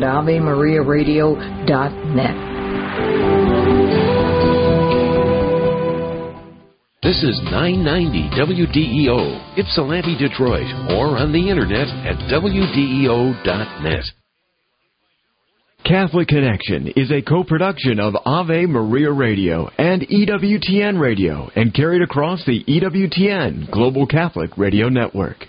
AveMariaRadio.net. This is 990 WDEO, Ypsilanti, Detroit, or on the internet at WDEO.net. Catholic Connection is a co-production of Ave Maria Radio and EWTN Radio and carried across the EWTN Global Catholic Radio Network.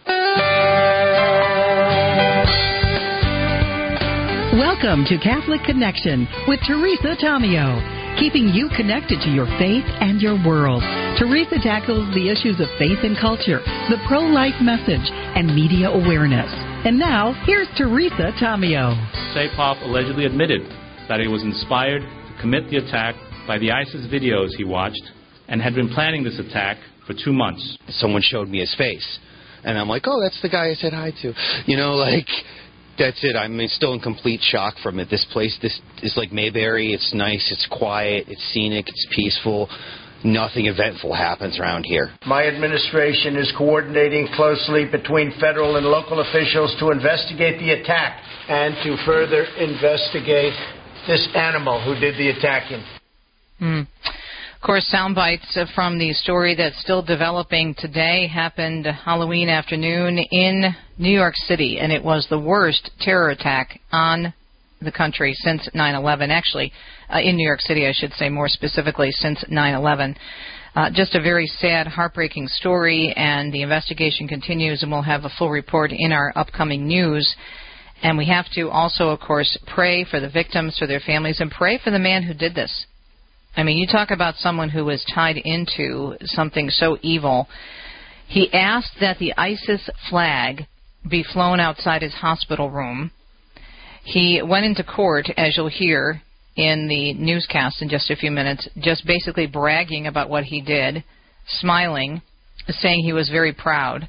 Welcome to Catholic Connection with Teresa Tomeo, keeping you connected to your faith and your world. Teresa tackles the issues of faith and culture, the pro-life message, and media awareness. And now, here's Teresa Tomeo. Saipov allegedly admitted that he was inspired to commit the attack by the ISIS videos he watched and had been planning this attack for 2 months. Someone showed me his face, and I'm like, oh, that's the guy I said hi to. You know, like, that's it. I'm still in complete shock from it. This place, this is like Mayberry. It's nice, it's quiet, it's scenic, it's peaceful. Nothing eventful happens around here. My administration is coordinating closely between federal and local officials to investigate the attack and to further investigate this animal who did the attacking. Of course, sound bites from the story that's still developing today happened Halloween afternoon in New York City, and it was the worst terror attack on the country since 9/11. Actually, in New York City, I should say more specifically, since 9/11. Just a very sad, heartbreaking story, and the investigation continues, and we'll have a full report in our upcoming news. And we have to also, of course, pray for the victims, for their families, and pray for the man who did this. I mean, you talk about someone who was tied into something so evil. He asked that the ISIS flag be flown outside his hospital room. He went into court, as you'll hear in the newscast in just a few minutes, just basically bragging about what he did, smiling, saying he was very proud.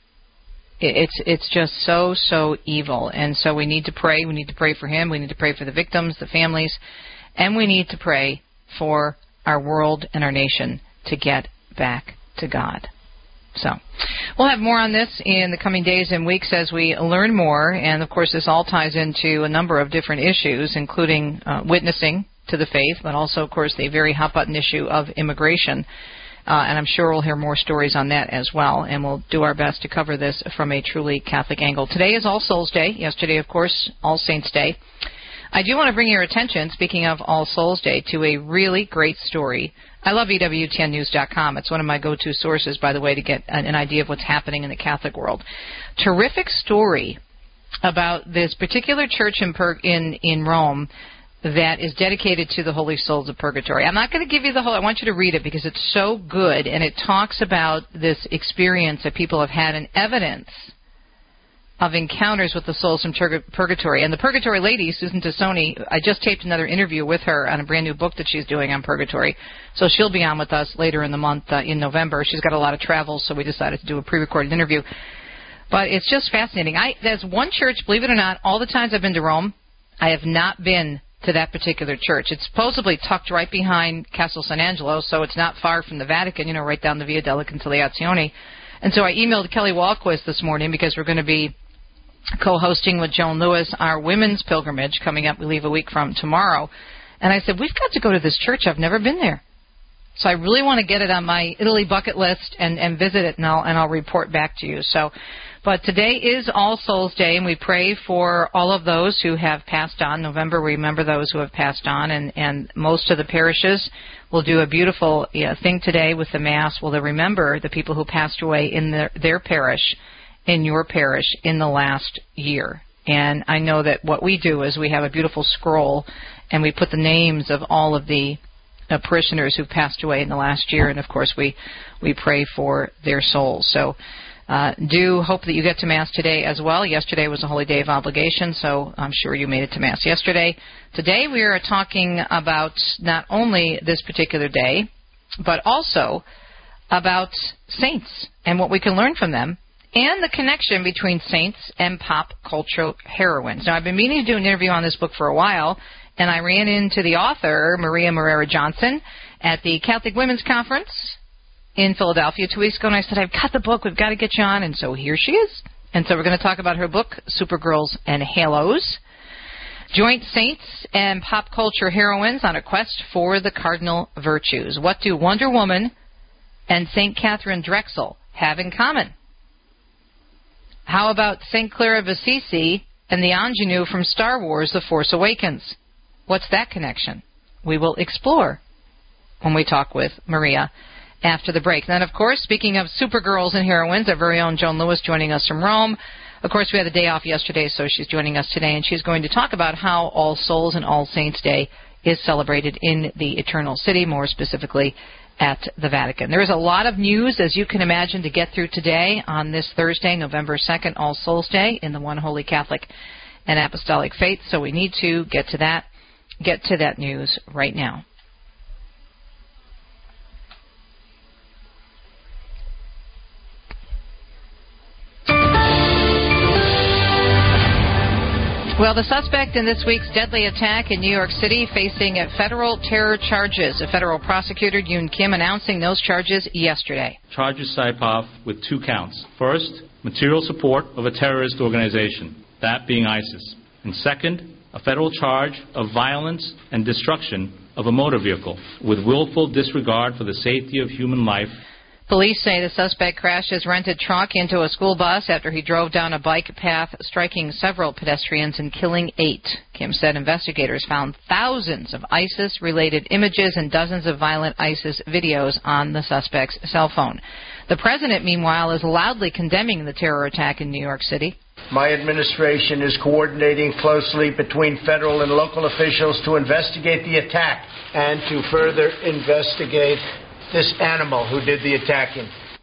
It's just so evil. And so we need to pray. We need to pray for him. We need to pray for the victims, the families, and we need to pray for our world and our nation to get back to God. So we'll have more on this in the coming days and weeks as we learn more. And, of course, this all ties into a number of different issues, including witnessing to the faith, but also, of course, the very hot-button issue of immigration. And I'm sure we'll hear more stories on that as well. And we'll do our best to cover this from a truly Catholic angle. Today is All Souls Day. Yesterday, of course, All Saints Day. I do want to bring your attention, speaking of All Souls Day, to a really great story. I love EWTNnews.com. It's one of my go-to sources, by the way, to get an idea of what's happening in the Catholic world. Terrific story about this particular church in Rome that is dedicated to the Holy Souls of Purgatory. I'm not going to give you the whole. I want you to read it because it's so good, and it talks about this experience that people have had and evidence of encounters with the souls from Purgatory. And the Purgatory lady, Susan Tassoni, I just taped another interview with her on a brand new book that she's doing on Purgatory. So she'll be on with us later in the month in November. She's got a lot of travels, so we decided to do a pre-recorded interview. But it's just fascinating. There's one church, believe it or not, all the times I've been to Rome, I have not been to that particular church. It's supposedly tucked right behind Castel San Angelo, so it's not far from the Vatican, right down the Via della Conciliazione. And so I emailed Kelly Walquist this morning because we're going to be co-hosting with Joan Lewis our women's pilgrimage coming up. We leave a week from tomorrow. And I said, we've got to go to this church. I've never been there. So I really want to get it on my Italy bucket list and visit it, and I'll report back to you. But today is All Souls Day, and we pray for all of those who have passed on. November, we remember those who have passed on, and most of the parishes will do a beautiful thing today with the Mass. Will they remember the people who passed away in their parish, in your parish, in the last year. And I know that what we do is we have a beautiful scroll, and we put the names of all of the parishioners who've passed away in the last year, and of course we pray for their souls. So do hope that you get to Mass today as well. Yesterday was a holy day of obligation, so I'm sure you made it to Mass yesterday. Today we are talking about not only this particular day, but also about saints and what we can learn from them, and the connection between saints and pop culture heroines. Now, I've been meaning to do an interview on this book for a while, and I ran into the author, Maria Moreira Johnson, at the Catholic Women's Conference in Philadelphia 2 weeks ago, and I said, I've got the book, we've got to get you on, and so here she is. And so we're going to talk about her book, Supergirls and Halos. Joint saints and pop culture heroines on a quest for the cardinal virtues. What do Wonder Woman and St. Catherine Drexel have in common? How about St. Clair of Assisi and the ingenue from Star Wars The Force Awakens? What's that connection? We will explore when we talk with Maria after the break. Then, of course, speaking of supergirls and heroines, our very own Joan Lewis joining us from Rome. Of course, we had a day off yesterday, so she's joining us today, and she's going to talk about how All Souls and All Saints Day is celebrated in the Eternal City, more specifically at the Vatican. There is a lot of news, as you can imagine, to get through today on this Thursday, November 2nd, All Souls Day, in the One Holy Catholic and Apostolic Faith, so we need to get to that news right now. Well, the suspect in this week's deadly attack in New York City facing federal terror charges. A federal prosecutor, Yoon Kim, announcing those charges yesterday. Charges Saipov with 2 counts. First, material support of a terrorist organization, that being ISIS. And second, a federal charge of violence and destruction of a motor vehicle with willful disregard for the safety of human life. Police say the suspect crashed his rented truck into a school bus after he drove down a bike path, striking several pedestrians and killing 8. Kim said investigators found thousands of ISIS-related images and dozens of violent ISIS videos on the suspect's cell phone. The president, meanwhile, is loudly condemning the terror attack in New York City. My administration is coordinating closely between federal and local officials to investigate the attack and to further investigate this animal who did the attacking.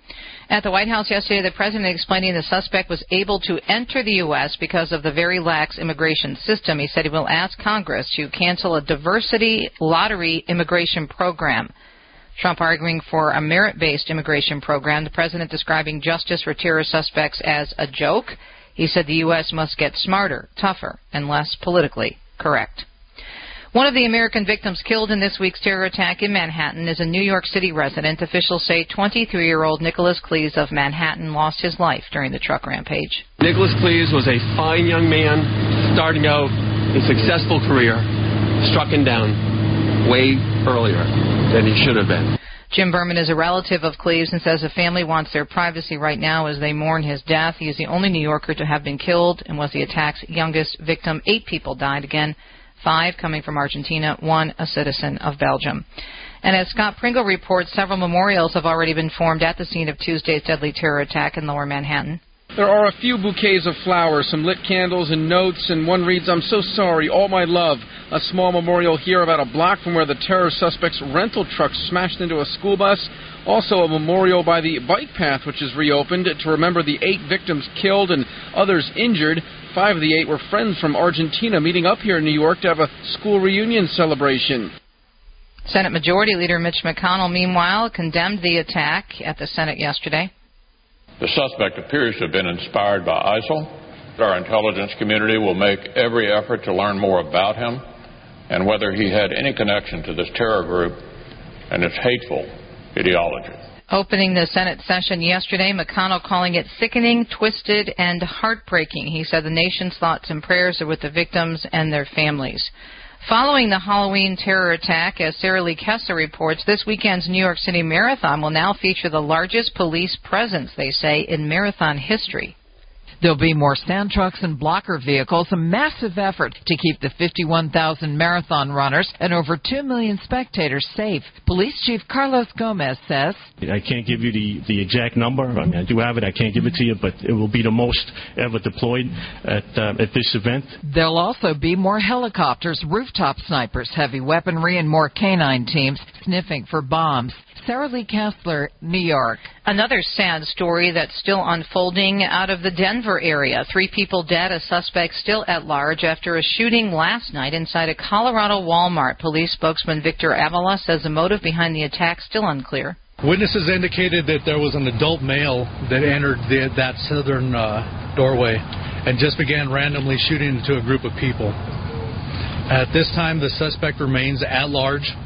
At the White House yesterday, the president explaining the suspect was able to enter the U.S. because of the very lax immigration system. He said he will ask Congress to cancel a diversity lottery immigration program. Trump arguing for a merit-based immigration program. The president describing justice for terror suspects as a joke. He said the U.S. must get smarter, tougher, and less politically correct. One of the American victims killed in this week's terror attack in Manhattan is a New York City resident. Officials say 23-year-old Nicholas Cleese of Manhattan lost his life during the truck rampage. Nicholas Cleese was a fine young man starting out a successful career, struck him down way earlier than he should have been. Jim Berman is a relative of Cleves and says the family wants their privacy right now as they mourn his death. He is the only New Yorker to have been killed and was the attack's youngest victim. 8 people died again. 5 coming from Argentina, 1 a citizen of Belgium. And as Scott Pringle reports, several memorials have already been formed at the scene of Tuesday's deadly terror attack in Lower Manhattan. There are a few bouquets of flowers, some lit candles and notes, and one reads, "I'm so sorry, all my love." A small memorial here about a block from where the terror suspect's rental truck smashed into a school bus. Also a memorial by the bike path, which is reopened to remember the 8 victims killed and others injured. 5 of the 8 were friends from Argentina meeting up here in New York to have a school reunion celebration. Senate Majority Leader Mitch McConnell, meanwhile, condemned the attack at the Senate yesterday. The suspect appears to have been inspired by ISIL. Our intelligence community will make every effort to learn more about him and whether he had any connection to this terror group and its hateful ideology. Opening the Senate session yesterday, McConnell calling it sickening, twisted, and heartbreaking. He said the nation's thoughts and prayers are with the victims and their families. Following the Halloween terror attack, as Sarah Lee Kessler reports, this weekend's New York City Marathon will now feature the largest police presence, they say, in marathon history. There'll be more stand trucks and blocker vehicles, a massive effort to keep the 51,000 marathon runners and over 2 million spectators safe. Police Chief Carlos Gomez says, I can't give you the exact number. I mean, I do have it. I can't give it to you, but it will be the most ever deployed at this event. There'll also be more helicopters, rooftop snipers, heavy weaponry, and more canine teams sniffing for bombs. Sarah Lee Kessler, New York. Another sad story that's still unfolding out of the Denver area. 3 people dead, a suspect still at large after a shooting last night inside a Colorado Walmart. Police spokesman Victor Avila says the motive behind the attack still unclear. Witnesses indicated that there was an adult male that entered that southern doorway and just began randomly shooting into a group of people. At this time, the suspect remains at large.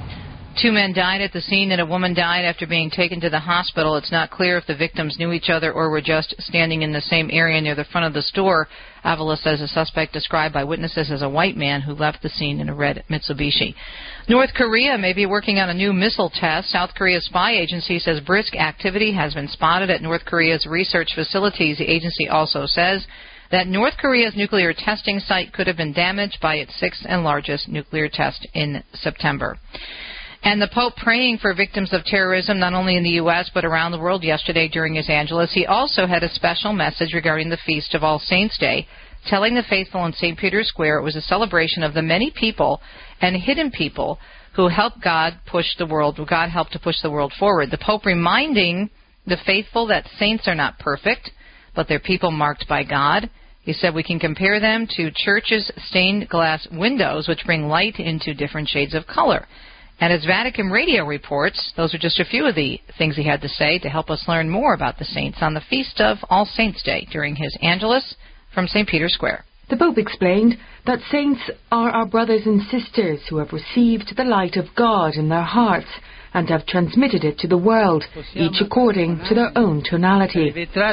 2 men died at the scene and a woman died after being taken to the hospital. It's not clear if the victims knew each other or were just standing in the same area near the front of the store. Avila says the suspect described by witnesses as a white man who left the scene in a red Mitsubishi. North Korea may be working on a new missile test. South Korea's spy agency says brisk activity has been spotted at North Korea's research facilities. The agency also says that North Korea's nuclear testing site could have been damaged by its 6th and largest nuclear test in September. And the Pope praying for victims of terrorism, not only in the U.S. but around the world yesterday during his Angelus. He also had a special message regarding the Feast of All Saints' Day, telling the faithful in St. Peter's Square it was a celebration of the many people and hidden people who helped God helped to push the world forward. The Pope reminding the faithful that saints are not perfect, but they're people marked by God. He said we can compare them to churches' stained glass windows, which bring light into different shades of color. And as Vatican Radio reports, those are just a few of the things he had to say to help us learn more about the saints on the Feast of All Saints' Day during his Angelus from St. Peter's Square. The Pope explained that saints are our brothers and sisters who have received the light of God in their hearts and have transmitted it to the world, each according to their own tonality.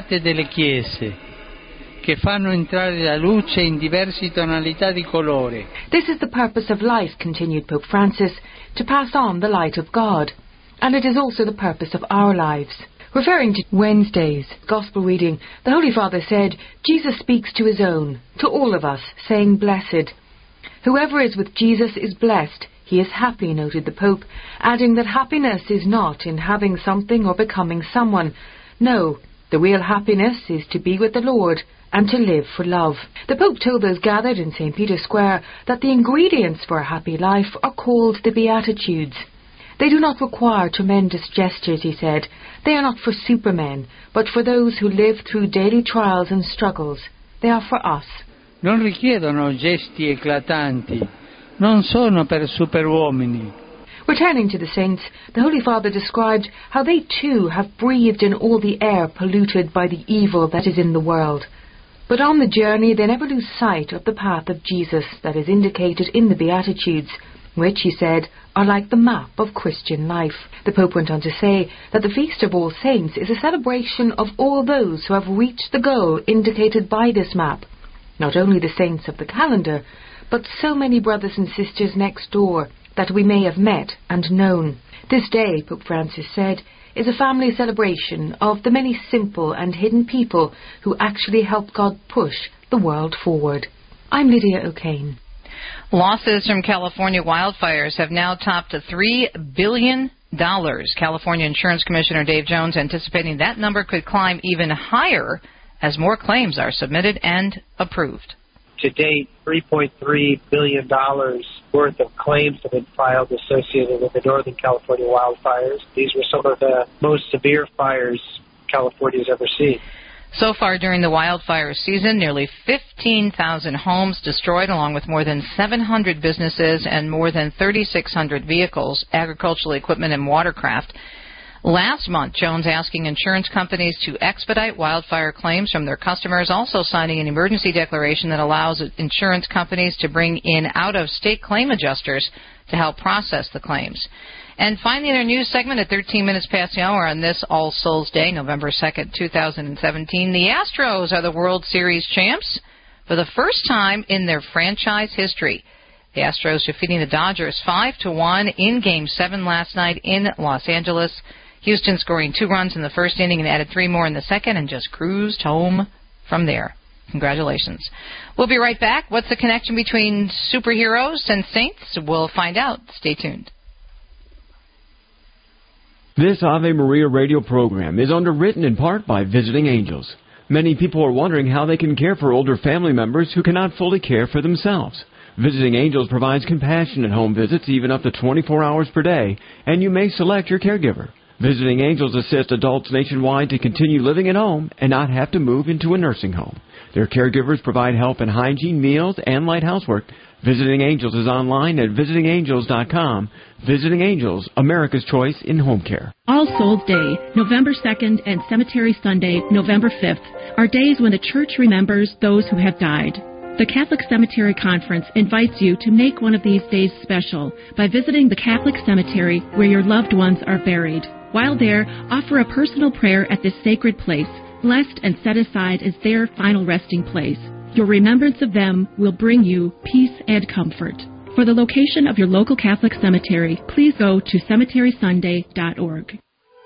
Che fanno entrare la luce in diverse tonalità di colore. This is the purpose of life, continued Pope Francis, to pass on the light of God. And it is also the purpose of our lives. Referring to Wednesday's Gospel reading, the Holy Father said, Jesus speaks to his own, to all of us, saying, blessed. Whoever is with Jesus is blessed. He is happy, noted the Pope, adding that happiness is not in having something or becoming someone. No, the real happiness is to be with the Lord and to live for love. The Pope told those gathered in St. Peter's Square that the ingredients for a happy life are called the Beatitudes. They do not require tremendous gestures, he said. They are not for supermen, but for those who live through daily trials and struggles. They are for us. Non richiedono gesti eclatanti, non sono per superuomini. Returning to the saints, the Holy Father described how they too have breathed in all the air polluted by the evil that is in the world. But on the journey they never lose sight of the path of Jesus that is indicated in the Beatitudes, which, he said, are like the map of Christian life. The Pope went on to say that the Feast of All Saints is a celebration of all those who have reached the goal indicated by this map. Not only the saints of the calendar, but so many brothers and sisters next door that we may have met and known. This day, Pope Francis said, is a family celebration of the many simple and hidden people who actually helped God push the world forward. I'm Lydia O'Kane. Losses from California wildfires have now topped $3 billion. California Insurance Commissioner Dave Jones anticipating that number could climb even higher as more claims are submitted and approved. To date, $3.3 billion worth of claims have been filed associated with the Northern California wildfires. These were some of the most severe fires California's ever seen. So far during the wildfire season, nearly 15,000 homes destroyed, along with more than 700 businesses and more than 3,600 vehicles, agricultural equipment, and watercraft. Last month, Jones asking insurance companies to expedite wildfire claims from their customers, also signing an emergency declaration that allows insurance companies to bring in out-of-state claim adjusters to help process the claims. And finally, in our news segment at 13 minutes past the hour on this All Souls Day, November 2nd, 2017, the Astros are the World Series champs for the first time in their franchise history. The Astros defeating the Dodgers 5-1 in Game 7 last night in Los Angeles. Houston scoring 2 runs in the first inning and added 3 more in the second and just cruised home from there. Congratulations. We'll be right back. What's the connection between superheroes and saints? We'll find out. Stay tuned. This Ave Maria radio program is underwritten in part by Visiting Angels. Many people are wondering how they can care for older family members who cannot fully care for themselves. Visiting Angels provides compassionate home visits even up to 24 hours per day, and you may select your caregiver. Visiting Angels assist adults nationwide to continue living at home and not have to move into a nursing home. Their caregivers provide help in hygiene, meals, and light housework. Visiting Angels is online at visitingangels.com. Visiting Angels, America's choice in home care. All Souls Day, November 2nd, and Cemetery Sunday, November 5th, are days when the Church remembers those who have died. The Catholic Cemetery Conference invites you to make one of these days special by visiting the Catholic cemetery where your loved ones are buried. While there, offer a personal prayer at this sacred place, blessed and set aside as their final resting place. Your remembrance of them will bring you peace and comfort. For the location of your local Catholic cemetery, please go to cemeterysunday.org.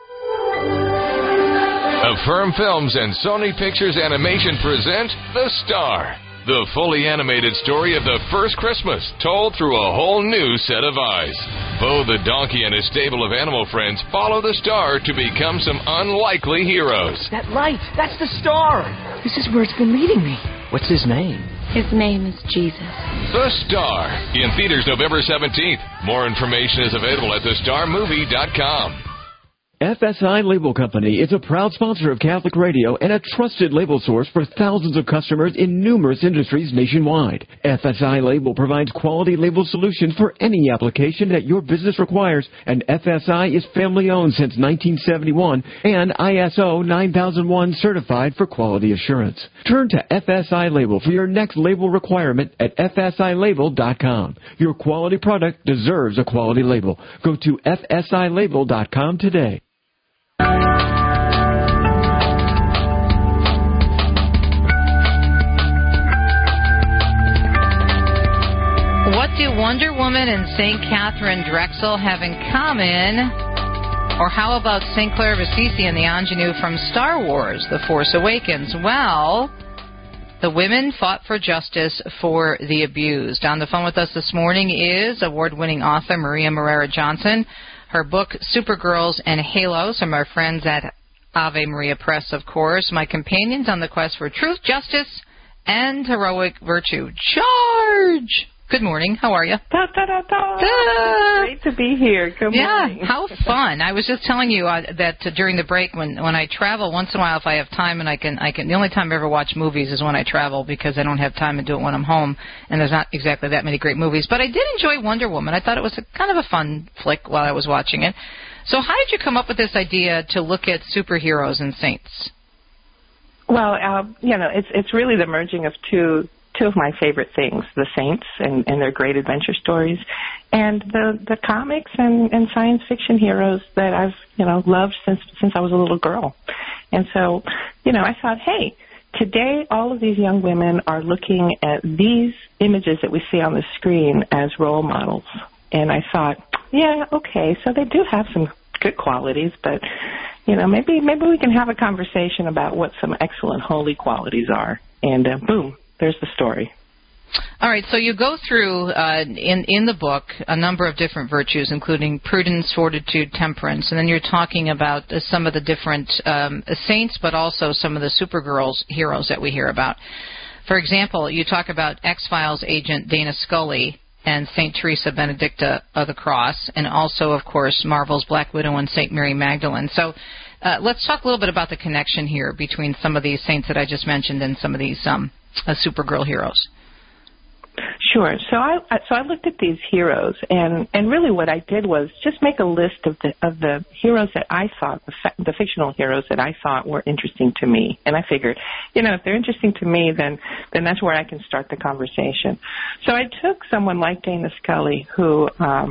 Affirm Films and Sony Pictures Animation present The Star, the fully animated story of the first Christmas, told through a whole new set of eyes. Bo the donkey and his stable of animal friends follow the star to become some unlikely heroes. That light, that's the star. This is where it's been leading me. What's his name? His name is Jesus. The Star, in theaters November 17th. More information is available at thestarmovie.com. FSI Label Company is a proud sponsor of Catholic Radio and a trusted label source for thousands of customers in numerous industries nationwide. FSI Label provides quality label solutions for any application that your business requires, and FSI is family-owned since 1971 and ISO 9001 certified for quality assurance. Turn to FSI Label for your next label requirement at FSILabel.com. Your quality product deserves a quality label. Go to FSILabel.com today. What do Wonder Woman and St. Catherine Drexel have in common? Or how about St. Clair Assisi and the ingenue from Star Wars, The Force Awakens? Well, the women fought for justice for the abused. On the phone with us this morning is award-winning author Maria Moreira Johnson. Her book, Supergirls and Halos, from our friends at Ave Maria Press, of course. My companions on the quest for truth, justice, and heroic virtue. Charge! Good morning. How are you? Great to be here. Good morning. Yeah, how fun. I was just telling you that during the break when I travel, once in a while if I have time and I can the only time I ever watch movies is when I travel because I don't have time to do it when I'm home, and there's not exactly that many great movies. But I did enjoy Wonder Woman. I thought it was kind of a fun flick while I was watching it. So how did you come up with this idea to look at superheroes and saints? Well, it's really the merging of two of my favorite things, the saints and their great adventure stories, and the comics and science fiction heroes that I've loved since I was a little girl. And so, I thought, hey, today all of these young women are looking at these images that we see on the screen as role models. And I thought, yeah, okay, so they do have some good qualities, but maybe we can have a conversation about what some excellent holy qualities are. And boom. There's the story. All right, so you go through in the book a number of different virtues, including prudence, fortitude, temperance, and then you're talking about some of the different saints, but also some of the Supergirls heroes that we hear about. For example, you talk about X-Files agent Dana Scully and St. Teresa Benedicta of the Cross, and also, of course, Marvel's Black Widow and St. Mary Magdalene. So let's talk a little bit about the connection here between some of these saints that I just mentioned and some of these Supergirl heroes. Sure. So I looked at these heroes, and really what I did was just make a list of the heroes that I thought, the fictional heroes that I thought were interesting to me. And I figured, if they're interesting to me, then that's where I can start the conversation. So I took someone like Dana Scully, who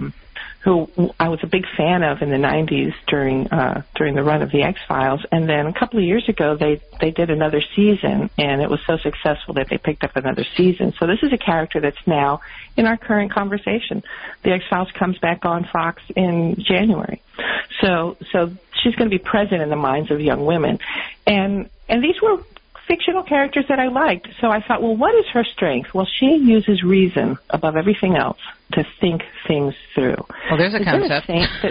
I was a big fan of in the 90s during the run of the X-Files, and then a couple of years ago they did another season, and it was so successful that they picked up another season. So this is a character that's now in our current conversation. The X-Files comes back on Fox in January, so she's going to be present in the minds of young women, and these were fictional characters that I liked. So I thought, well, what is her strength? Well, she uses reason above everything else to think things through. Well, there's a concept.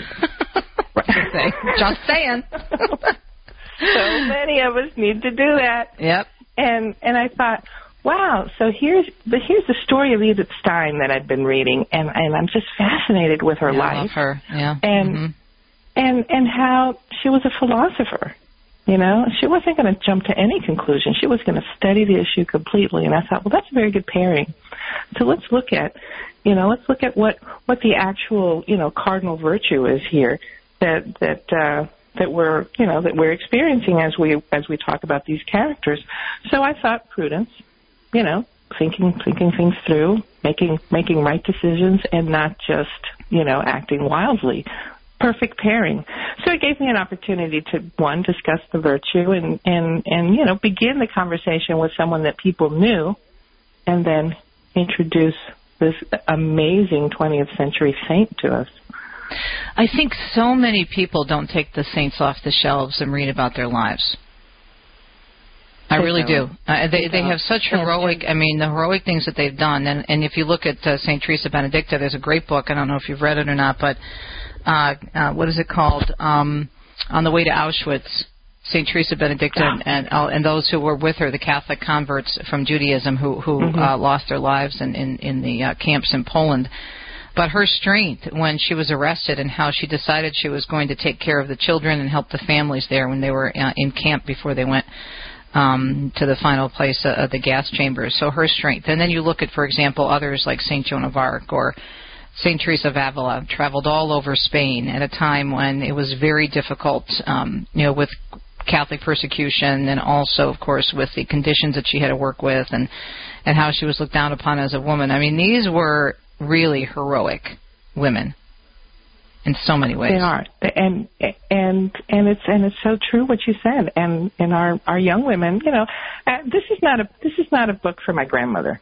Just saying. So many of us need to do that. Yep. And I thought, wow, so here's the story of Edith Stein that I'd been reading, and I'm just fascinated with her life. I love her. Yeah. And how she was a philosopher. She wasn't going to jump to any conclusion. She was going to study the issue completely. And I thought, well, that's a very good pairing. So let's look at what the actual, cardinal virtue is here that we're experiencing as we talk about these characters. So I thought prudence, thinking things through, making right decisions, and not just, acting wildly. Perfect pairing. So it gave me an opportunity to, one, discuss the virtue and begin the conversation with someone that people knew, and then introduce this amazing 20th century saint to us. I think so many people don't take the saints off the shelves and read about their lives. I really do. They have such heroic, the heroic things that they've done. And if you look at St. Teresa Benedicta, there's a great book. I don't know if you've read it or not, but what is it called? On the Way to Auschwitz, St. Teresa Benedicta and those who were with her, the Catholic converts from Judaism who lost their lives in the camps in Poland. But her strength when she was arrested and how she decided she was going to take care of the children and help the families there when they were in camp before they went to the final place of the gas chambers. So her strength. And then you look at, for example, others like St. Joan of Arc or St. Teresa of Avila, traveled all over Spain at a time when it was very difficult, with Catholic persecution and also, of course, with the conditions that she had to work with and how she was looked down upon as a woman. I mean, these were really heroic women in so many ways. They are, and it's so true what you said. And our young women, this is not a book for my grandmother.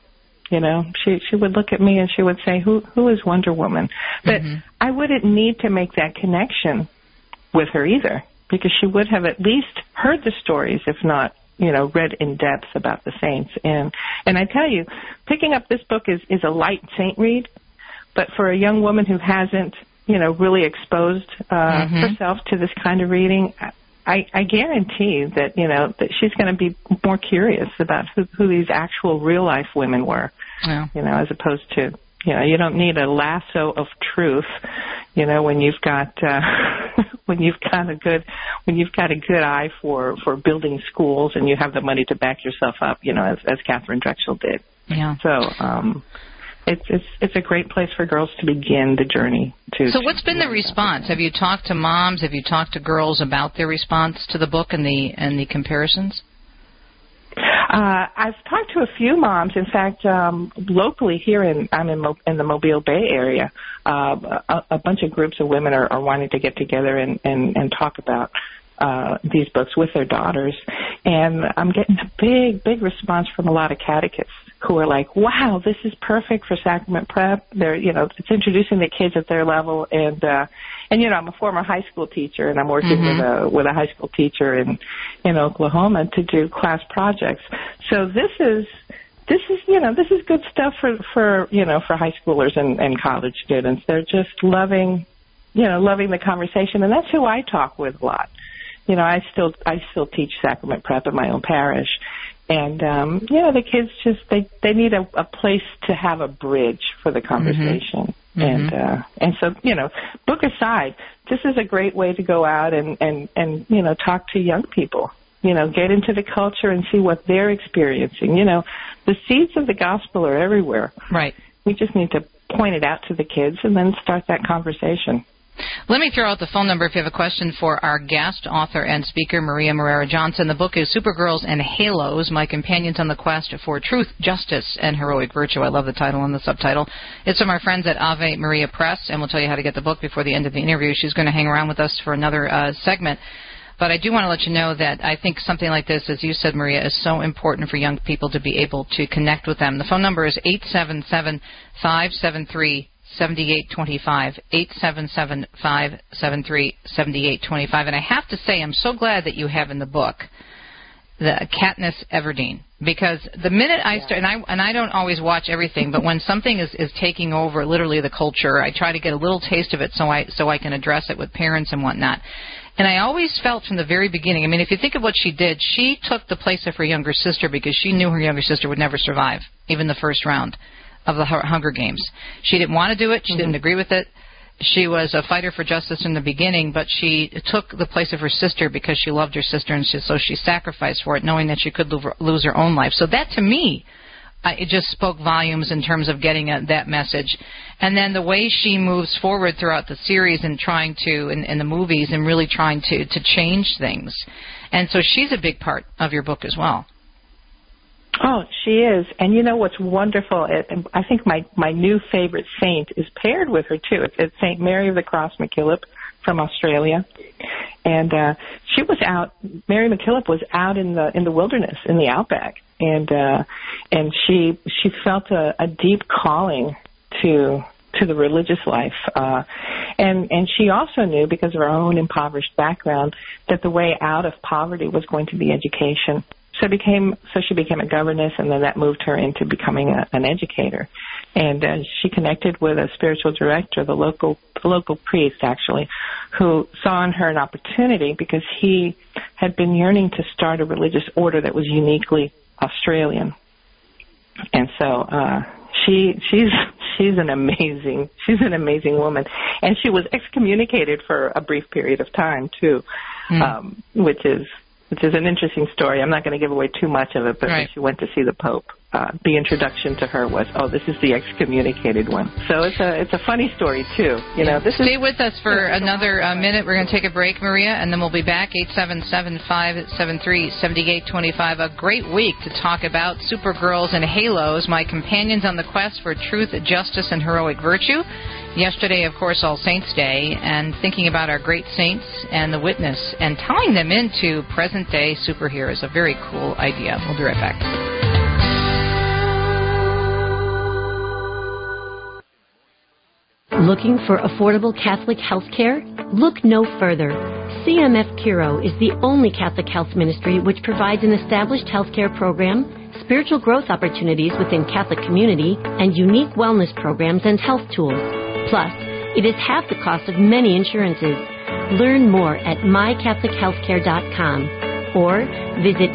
She would look at me and she would say, "Who is Wonder Woman?" But I wouldn't need to make that connection with her either, because she would have at least heard the stories, if not, read in depth about the saints. And I tell you, picking up this book is a light saint read, but for a young woman who hasn't, really exposed herself to this kind of reading, I guarantee that, that she's going to be more curious about who these actual real life women were, as opposed to, you don't need a lasso of truth, when you've got when you've got a good eye for building schools and you have the money to back yourself up, as Catherine Drexel did. Yeah. So it's a great place for girls to begin the journey to. So what's been the response? Have you talked to moms? Have you talked to girls about their response to the book and the comparisons? I've talked to a few moms. In fact, locally here I'm in the Mobile Bay area. A bunch of groups of women are wanting to get together and talk about these books with their daughters. And I'm getting a big response from a lot of catechists who are like, "Wow, this is perfect for sacrament prep." They're, it's introducing the kids at their level. And I'm a former high school teacher, and I'm working with a high school teacher in Oklahoma to do class projects. So this is good stuff for high schoolers and college students. They're just loving the conversation, and that's who I talk with a lot. I still teach sacrament prep in my own parish. And, the kids they need a place to have a bridge for the conversation. And so, book aside, this is a great way to go out and talk to young people, get into the culture and see what they're experiencing. The seeds of the gospel are everywhere. Right. We just need to point it out to the kids and then start that conversation. Let me throw out the phone number if you have a question for our guest, author, and speaker, Maria Moreira Johnson. The book is Supergirls and Halos, My Companions on the Quest for Truth, Justice, and Heroic Virtue. I love the title and the subtitle. It's from our friends at Ave Maria Press, and we'll tell you how to get the book before the end of the interview. She's going to hang around with us for another segment. But I do want to let you know that I think something like this, as you said, Maria, is so important for young people to be able to connect with them. The phone number is 877-573-7825, 877-573-7825. And I have to say, I'm so glad that you have in the book the Katniss Everdeen, because the minute I start, and I don't always watch everything, but when something is taking over literally the culture, I try to get a little taste of it so I can address it with parents and whatnot. And I always felt from the very beginning, if you think of what she did, she took the place of her younger sister because she knew her younger sister would never survive, even the first round of the Hunger Games. She didn't want to do it. She didn't agree with it. She was a fighter for justice in the beginning, but she took the place of her sister because she loved her sister, and so she sacrificed for it, knowing that she could lose her own life. So that, to me, it just spoke volumes in terms of getting that message. And then the way she moves forward throughout the series and trying to, in the movies, and really trying to change things. And so she's a big part of your book as well. Oh, she is. And you know what's wonderful? I think my new favorite saint is paired with her, too. It's St. Mary of the Cross MacKillop from Australia. And she was out, Mary MacKillop was out in the wilderness, in the outback. And she felt a deep calling to the religious life. And she also knew, because of her own impoverished background, that the way out of poverty was going to be education. So she became a governess, and then that moved her into becoming an educator. And she connected with a spiritual director, the local priest, actually, who saw in her an opportunity because he had been yearning to start a religious order that was uniquely Australian. And so she's an amazing woman, and she was excommunicated for a brief period of time too, which is an interesting story. I'm not going to give away too much of it, but when she went to see the Pope, the introduction to her was, this is the excommunicated one. So it's a funny story too. Stay with us for another minute. We're going to take a break, Maria, and then we'll be back. 877-573-7825. A great week to talk about Supergirls and Halos, my companions on the quest for truth, justice, and heroic virtue. Yesterday, of course, All Saints' Day, and thinking about our great saints and the witness and tying them into present-day superheroes. A very cool idea. We'll be right back. Looking for affordable Catholic health care? Look no further. CMF Curo is the only Catholic health ministry which provides an established health care program, spiritual growth opportunities within Catholic community, and unique wellness programs and health tools. Plus, it is half the cost of many insurances. Learn more at mycatholichealthcare.com or visit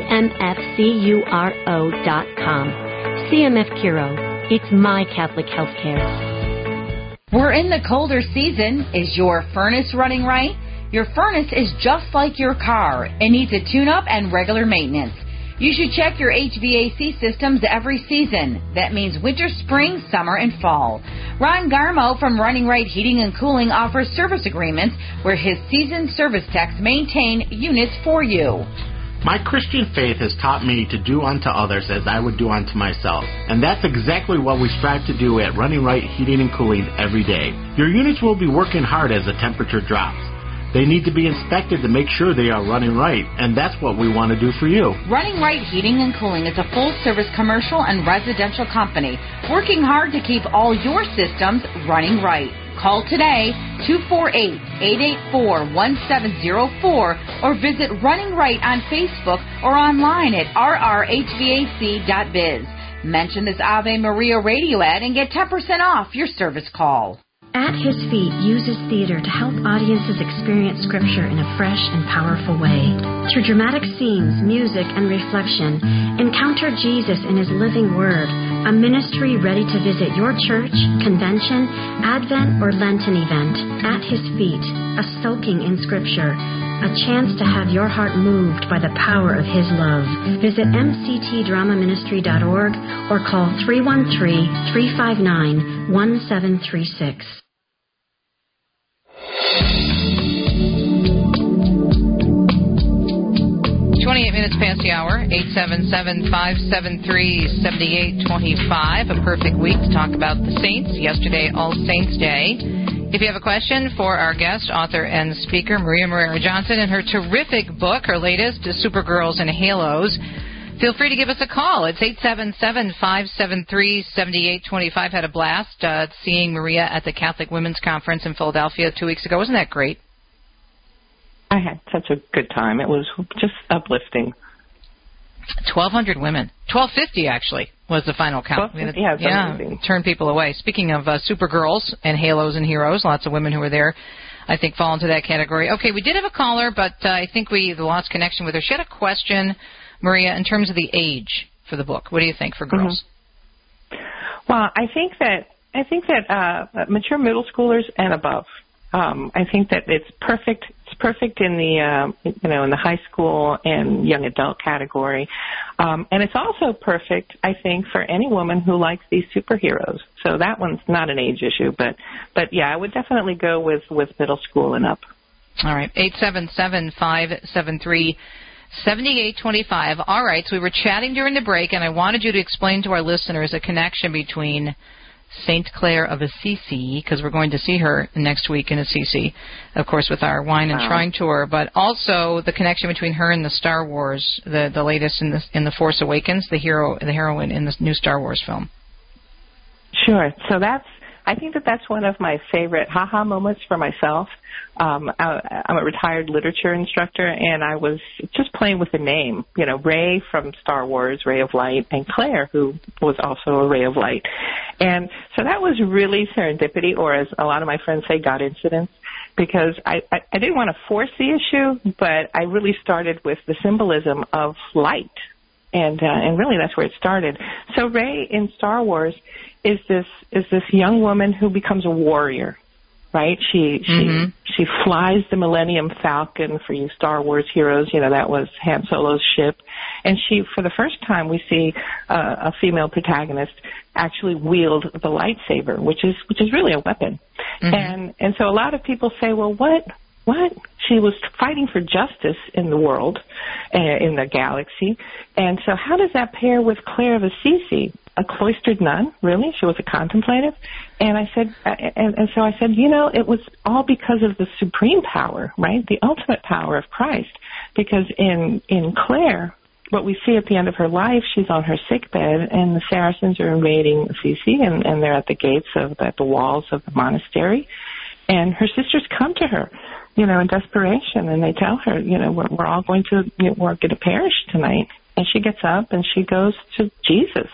cmfcuro.com. CMF Curo. It's my Catholic healthcare. We're in the colder season. Is your furnace running right? Your furnace is just like your car. It needs a tune-up and regular maintenance. You should check your HVAC systems every season. That means winter, spring, summer, and fall. Ron Garmo from Running Right Heating and Cooling offers service agreements where his seasoned service techs maintain units for you. My Christian faith has taught me to do unto others as I would do unto myself. And that's exactly what we strive to do at Running Right Heating and Cooling every day. Your units will be working hard as the temperature drops. They need to be inspected to make sure they are running right, and that's what we want to do for you. Running Right Heating and Cooling is a full-service commercial and residential company working hard to keep all your systems running right. Call today, 248-884-1704, or visit Running Right on Facebook or online at rrhvac.biz. Mention this Ave Maria radio ad and get 10% off your service call. At His Feet uses theater to help audiences experience Scripture in a fresh and powerful way. Through dramatic scenes, music, and reflection, encounter Jesus in His living Word, a ministry ready to visit your church, convention, Advent, or Lenten event. At His Feet, a soaking in Scripture, a chance to have your heart moved by the power of His love. Visit mctdramaministry.org or call 313-359-1736. 28 minutes past the hour, 877-573-7825. A perfect week to talk about the saints. Yesterday, All Saints' Day. If you have a question for our guest, author, and speaker, Maria Morera-Johnson, and her terrific book, her latest, Supergirls and Halos, feel free to give us a call. It's 877-573-7825. Had a blast seeing Maria at the Catholic Women's Conference in Philadelphia 2 weeks ago. Wasn't that great? I had such a good time. It was just uplifting. 1,200 women. 1,250, actually, was the final count. Turned people away. Speaking of Supergirls and Halos and Heroes, lots of women who were there, I think, fall into that category. Okay, we did have a caller, but I think we lost connection with her. She had a question, Maria, in terms of the age for the book. What do you think for girls? Mm-hmm. Well, I think that mature middle schoolers and above. I think that it's perfect. It's perfect in the in the high school and young adult category, and it's also perfect, I think, for any woman who likes these superheroes. So that one's not an age issue, but yeah, I would definitely go with middle school and up. All right, 877-573-7825. 7825. All right, so we were chatting during the break, and I wanted you to explain to our listeners a connection between St. Clare of Assisi, because we're going to see her next week in Assisi, of course, with our Wine and Shrine tour, but also the connection between her and the Star Wars, the latest in the Force Awakens, the heroine in the new Star Wars film. Sure. So I think that's one of my favorite ha-ha moments for myself. I'm a retired literature instructor, and I was just playing with the name, Rey from Star Wars, Ray of Light, and Claire, who was also a Ray of Light. And so that was really serendipity, or as a lot of my friends say, God incidence, because I didn't want to force the issue, but I really started with the symbolism of light. And really that's where it started. So Rey in Star Wars is this young woman who becomes a warrior, right? She flies the Millennium Falcon. For you Star Wars heroes, that was Han Solo's ship. And she, for the first time, we see a female protagonist actually wield the lightsaber, which is really a weapon. And so a lot of people say, well, what? She was fighting for justice in the world, in the galaxy. And so how does that pair with Clare of Assisi, a cloistered nun? Really? She was a contemplative? And I said, so I said, it was all because of the supreme power, right? The ultimate power of Christ. Because in Clare, what we see at the end of her life, she's on her sickbed, and the Saracens are invading Assisi, and they're at the gates at the walls of the monastery. And her sisters come to her, in desperation, and they tell her, we're all going to, we're going to perish tonight. And she gets up and she goes to Jesus.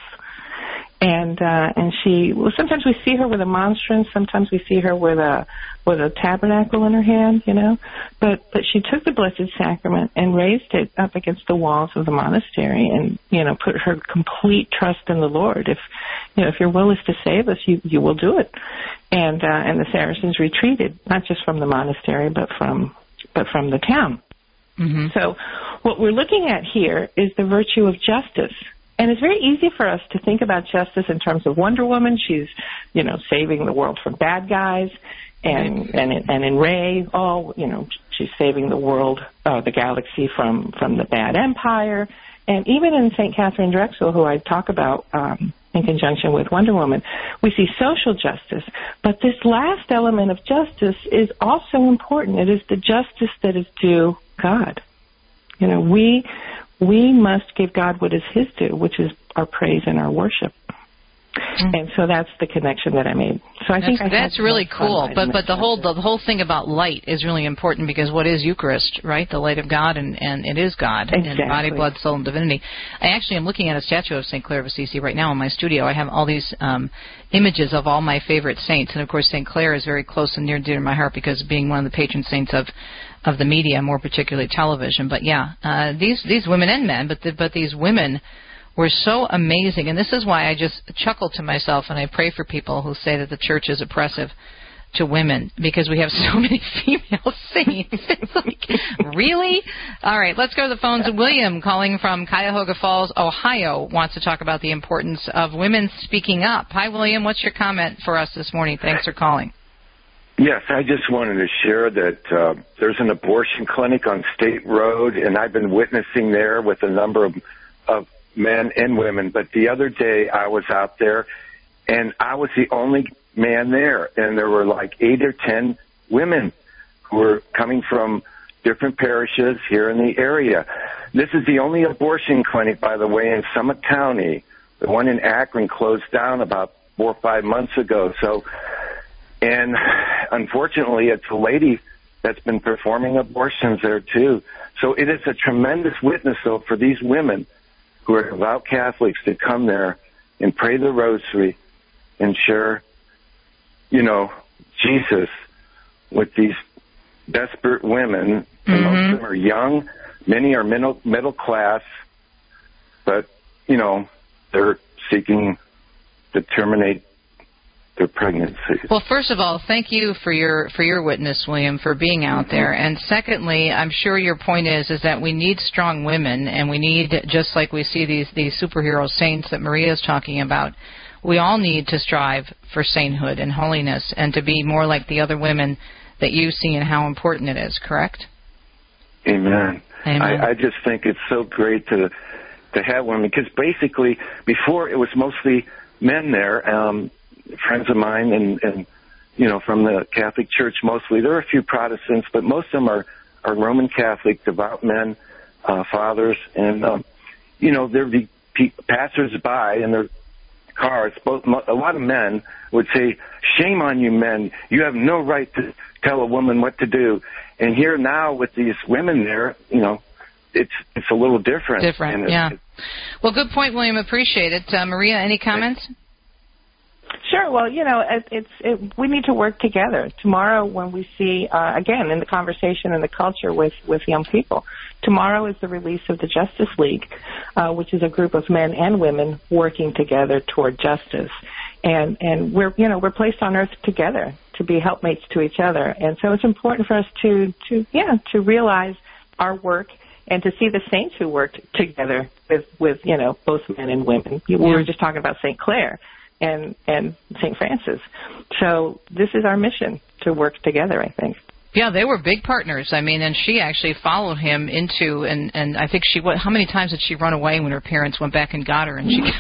And she, well, sometimes we see her with a monstrance, sometimes we see her with a tabernacle in her hand, but she took the Blessed Sacrament and raised it up against the walls of the monastery and, put her complete trust in the Lord. If your will is to save us, you will do it. And the Saracens retreated, not just from the monastery, but from the town. So what we're looking at here is the virtue of justice. And it's very easy for us to think about justice in terms of Wonder Woman. She's, saving the world from bad guys. And in Rey, she's saving the world, the galaxy from the bad empire. And even in St. Catherine Drexel, who I talk about in conjunction with Wonder Woman, we see social justice. But this last element of justice is also important. It is the justice that is due God. We must give God what is His due, which is our praise and our worship. And so that's the connection that I made. So I think that's really cool. But the whole thing about light is really important, because what is Eucharist, right? The light of God, and it is God, exactly. And body, blood, soul, and divinity. I actually am looking at a statue of St. Clare of Assisi right now in my studio. I have all these images of all my favorite saints, and of course St. Clare is very close and near and dear to my heart, because being one of the patron saints of the media, more particularly television. But yeah, these women and men, but these women were so amazing. And this is why I just chuckle to myself, and I pray for people who say that the church is oppressive to women, because we have so many female saints. It's like, really? All right, let's go to the phones. William, calling from Cuyahoga Falls, Ohio, wants to talk about the importance of women speaking up. Hi, William. What's your comment for us this morning? Thanks for calling. Yes, I just wanted to share that there's an abortion clinic on State Road, and I've been witnessing there with a number of men and women. But the other day I was out there, and I was the only man there, and there were like 8 or 10 women who were coming from different parishes here in the area. This is the only abortion clinic, by the way, in Summit County. The one in Akron closed down about 4 or 5 months ago. So, and unfortunately, it's a lady that's been performing abortions there too. So it is a tremendous witness, though, for these women who are devout Catholics to come there and pray the rosary and share, Jesus with these desperate women. And most of them are young. Many are middle class, but, they're seeking to terminate their pregnancy. Well, first of all, thank you for your witness, William, for being out there. And secondly, I'm sure your point is that we need strong women, and we need, just like we see these superhero saints that Maria is talking about, we all need to strive for sainthood and holiness and to be more like the other women that you see and how important it is, correct? Amen. Amen. I just think it's so great to have women, because basically before it was mostly men there, friends of mine and from the Catholic Church mostly. There are a few Protestants, but most of them are Roman Catholic, devout men, fathers, and they're the passers-by in their cars. A lot of men would say, "Shame on you, men! You have no right to tell a woman what to do." And here now with these women there, it's a little different. Different, yeah. Well, good point, William. Appreciate it. Maria, any comments? Sure. Well, we need to work together. Tomorrow, when we see, again, in the conversation and the culture with young people, tomorrow is the release of the Justice League, which is a group of men and women working together toward justice. And we're placed on earth together to be helpmates to each other. And so it's important for us to realize our work and to see the saints who worked together with both men and women. We were just talking about St. Clare and St. Francis. So this is our mission, to work together, I think. Yeah, they were big partners. I mean, and she actually followed him into, and I think how many times did she run away when her parents went back and got her? And she,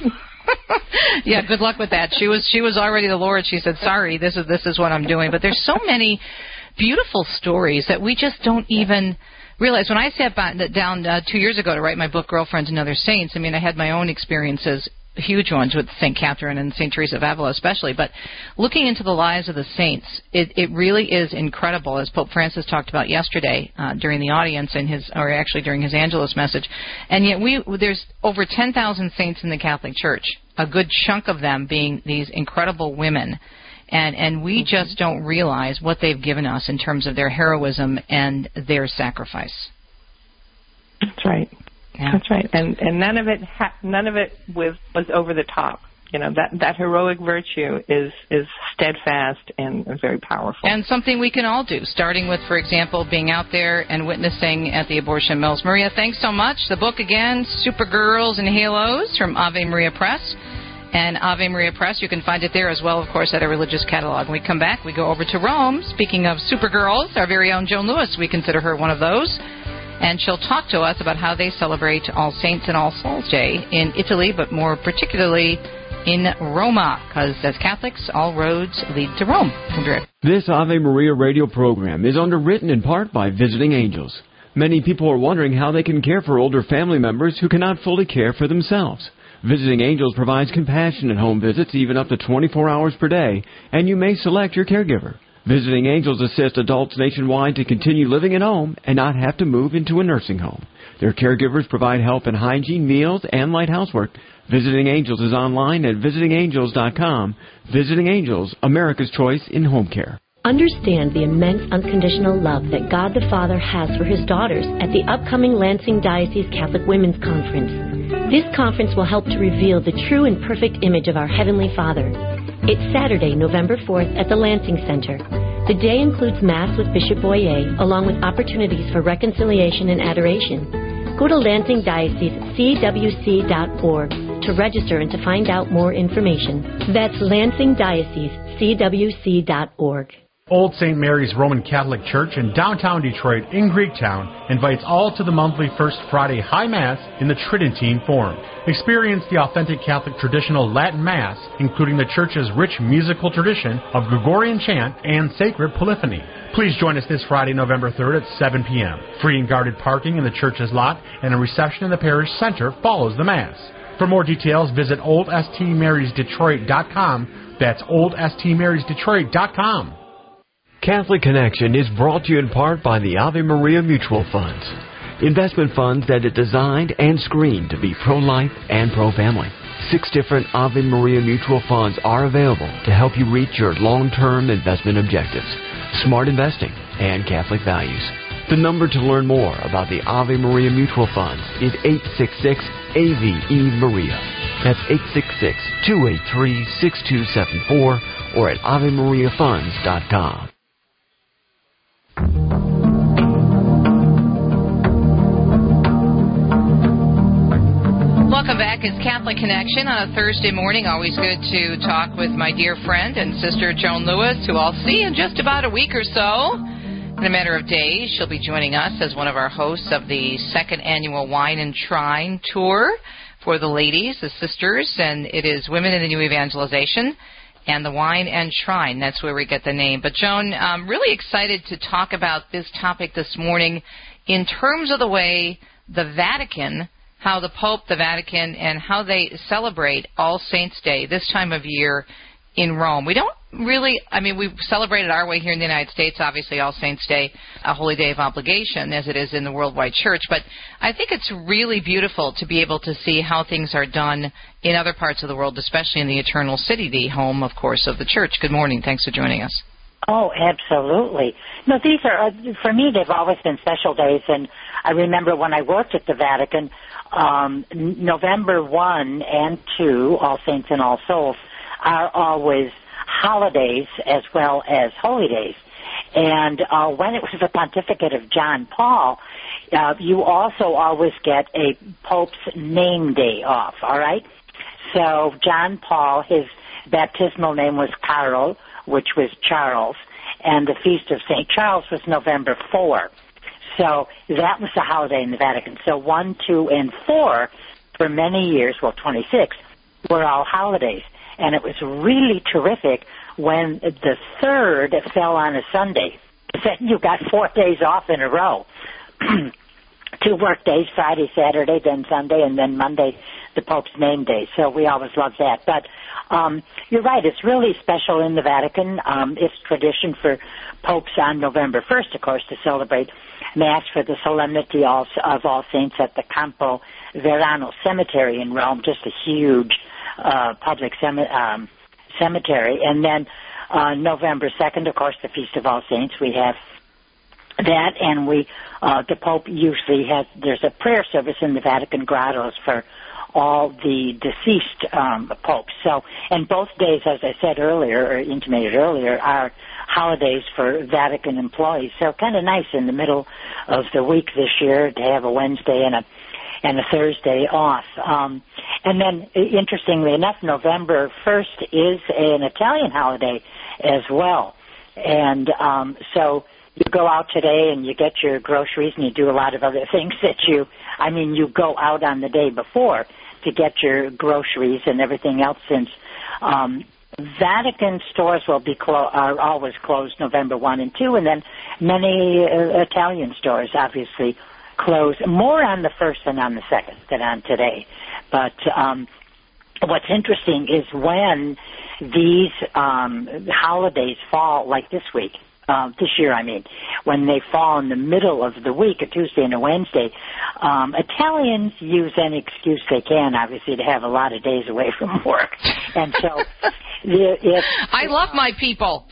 yeah, good luck with that. She was already the Lord. She said, "Sorry, this is what I'm doing." But there's so many beautiful stories that we just don't even realize. When I sat down 2 years ago to write my book, Girlfriends and Other Saints, I mean, I had my own experiences, huge ones with St. Catherine and St. Teresa of Avila especially, but looking into the lives of the saints, it really is incredible, as Pope Francis talked about yesterday during the audience during his Angelus message. And yet there's over 10,000 saints in the Catholic Church, a good chunk of them being these incredible women. And we just don't realize what they've given us in terms of their heroism and their sacrifice. That's right. Yeah. That's right, and none of it was over the top. That heroic virtue is steadfast and very powerful. And something we can all do, starting with, for example, being out there and witnessing at the abortion mills. Maria, thanks so much. The book again, Supergirls and Halos from Ave Maria Press. And Ave Maria Press, you can find it there as well, of course, at a religious catalog. When we come back, we go over to Rome. Speaking of Supergirls, our very own Joan Lewis, we consider her one of those. And she'll talk to us about how they celebrate All Saints and All Souls Day in Italy, but more particularly in Roma, because as Catholics, all roads lead to Rome. This Ave Maria radio program is underwritten in part by Visiting Angels. Many people are wondering how they can care for older family members who cannot fully care for themselves. Visiting Angels provides compassionate home visits even up to 24 hours per day, and you may select your caregiver. Visiting Angels assist adults nationwide to continue living at home and not have to move into a nursing home. Their caregivers provide help in hygiene, meals, and light housework. Visiting Angels is online at visitingangels.com. Visiting Angels, America's choice in home care. Understand the immense unconditional love that God the Father has for His daughters at the upcoming Lansing Diocese Catholic Women's Conference. This conference will help to reveal the true and perfect image of our Heavenly Father. It's Saturday, November 4th at the Lansing Center. The day includes Mass with Bishop Boyer, along with opportunities for reconciliation and adoration. Go to lansingdiocesecwc.org to register and to find out more information. That's lansingdiocesecwc.org. Old St. Mary's Roman Catholic Church in downtown Detroit in Greektown invites all to the monthly First Friday High Mass in the Tridentine form. Experience the authentic Catholic traditional Latin Mass, including the Church's rich musical tradition of Gregorian chant and sacred polyphony. Please join us this Friday, November 3rd at 7 p.m. Free and guarded parking in the church's lot and a reception in the parish center follows the Mass. For more details, visit oldstmarysdetroit.com. That's oldstmarysdetroit.com. Catholic Connection is brought to you in part by the Ave Maria Mutual Funds, investment funds that are designed and screened to be pro-life and pro-family. 6 different Ave Maria Mutual Funds are available to help you reach your long-term investment objectives, smart investing, and Catholic values. The number to learn more about the Ave Maria Mutual Funds is 866-AVE-MARIA. That's 866-283-6274 or at AveMariaFunds.com. Welcome back. It's Catholic Connection on a Thursday morning. Always good to talk with my dear friend and sister Joan Lewis, who I'll see in just about a week or so. In a matter of days, she'll be joining us as one of our hosts of the second annual Wine and Shrine Tour for the ladies, the sisters, and it is Women in the New Evangelization and the Wine and Shrine. That's where we get the name. But, Joan, I'm really excited to talk about this topic this morning in terms of the way the Vatican, how the Pope, the Vatican, and how they celebrate All Saints' Day this time of year in Rome. We don't really, we've celebrated our way here in the United States, obviously All Saints' Day, a holy day of obligation, as it is in the worldwide church. But I think it's really beautiful to be able to see how things are done in other parts of the world, especially in the Eternal City, the home, of course, of the church. Good morning. Thanks for joining us. Oh, absolutely. No, these are, for me, they've always been special days. And I remember when I worked at the Vatican, November 1 and 2, All Saints and All Souls, are always holidays as well as holy days. And when it was the pontificate of John Paul, you also always get a Pope's name day off, all right? So John Paul, his baptismal name was Carlo, which was Charles, and the Feast of St. Charles was November 4. So that was the holiday in the Vatican. So 1, 2, and 4, for many years, 26, were all holidays. And it was really terrific when the 3rd fell on a Sunday. Then you got 4 days off in a row. 2 work days, Friday, Saturday, then Sunday, and then Monday, the Pope's name day. So we always loved that. But you're right, it's really special in the Vatican. It's tradition for popes on November 1st, of course, to celebrate Mass for the Solemnity of All Saints at the Campo Verano Cemetery in Rome, just a huge public cemetery. And then November 2nd, of course, the Feast of All Saints, we have that, and the Pope usually there's a prayer service in the Vatican grottos for all the deceased popes. So, and both days, as I said earlier, or intimated earlier, are holidays for Vatican employees. So kind of nice in the middle of the week this year to have a Wednesday and a Thursday off. And then, interestingly enough, November 1st is an Italian holiday as well. And so you go out today and you get your groceries and you do a lot of other things that you go out on the day before to get your groceries and everything else, since Vatican stores are always closed November 1 and 2, and then many Italian stores obviously close more on the 1st than on the 2nd than on today. But what's interesting is when these holidays fall, like this week, this year, when they fall in the middle of the week, a Tuesday and a Wednesday, Italians use any excuse they can, obviously, to have a lot of days away from work. And so I love my people.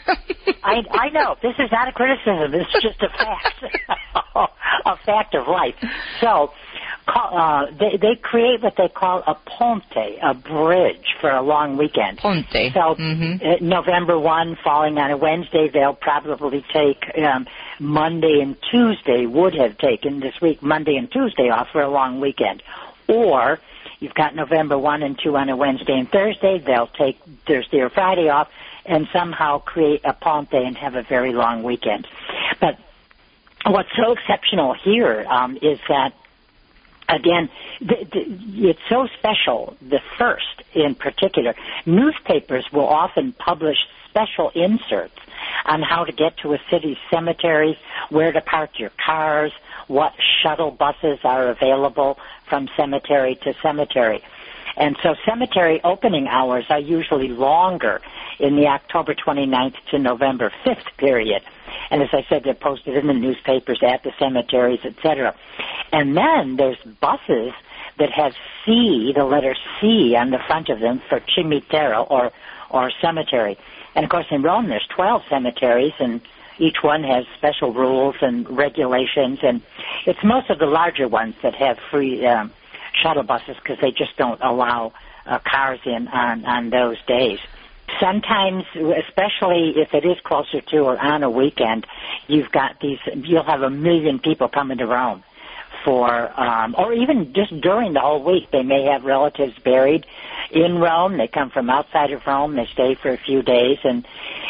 I know. This is not a criticism. This is just a fact, a fact of life. So they create what they call a ponte, a bridge for a long weekend. Ponte. So November 1 falling on a Wednesday, they'll probably take Monday and Tuesday, would have taken this week, Monday and Tuesday off for a long weekend. Or you've got November 1 and 2 on a Wednesday and Thursday, they'll take Thursday or Friday off and somehow create a ponte and have a very long weekend. But what's so exceptional here is that, again, it's so special, the 1st in particular. Newspapers will often publish special inserts on how to get to a city's cemeteries, where to park your cars, what shuttle buses are available from cemetery to cemetery. And so cemetery opening hours are usually longer in the October 29th to November 5th period. And as I said, they're posted in the newspapers, at the cemeteries, etc. And then there's buses that have C, the letter C on the front of them for cimitero or cemetery. And of course in Rome there's 12 cemeteries, and each one has special rules and regulations. And it's most of the larger ones that have free shuttle buses because they just don't allow cars in on those days. Sometimes, especially if it is closer to or on a weekend, you'll have 1 million people coming to Rome for, or even just during the whole week. They may have relatives buried in Rome. They come from outside of Rome. They stay for a few days, and